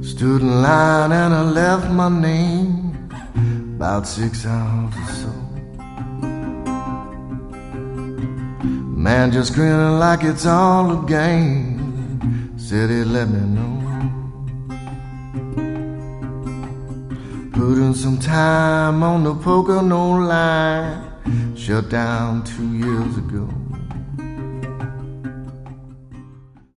Stood in line and I left my name about 6 hours or so. Man just grinning like it's all a game, said he'd let me know. Put in some time on the Pocono line, shut down 2 years ago.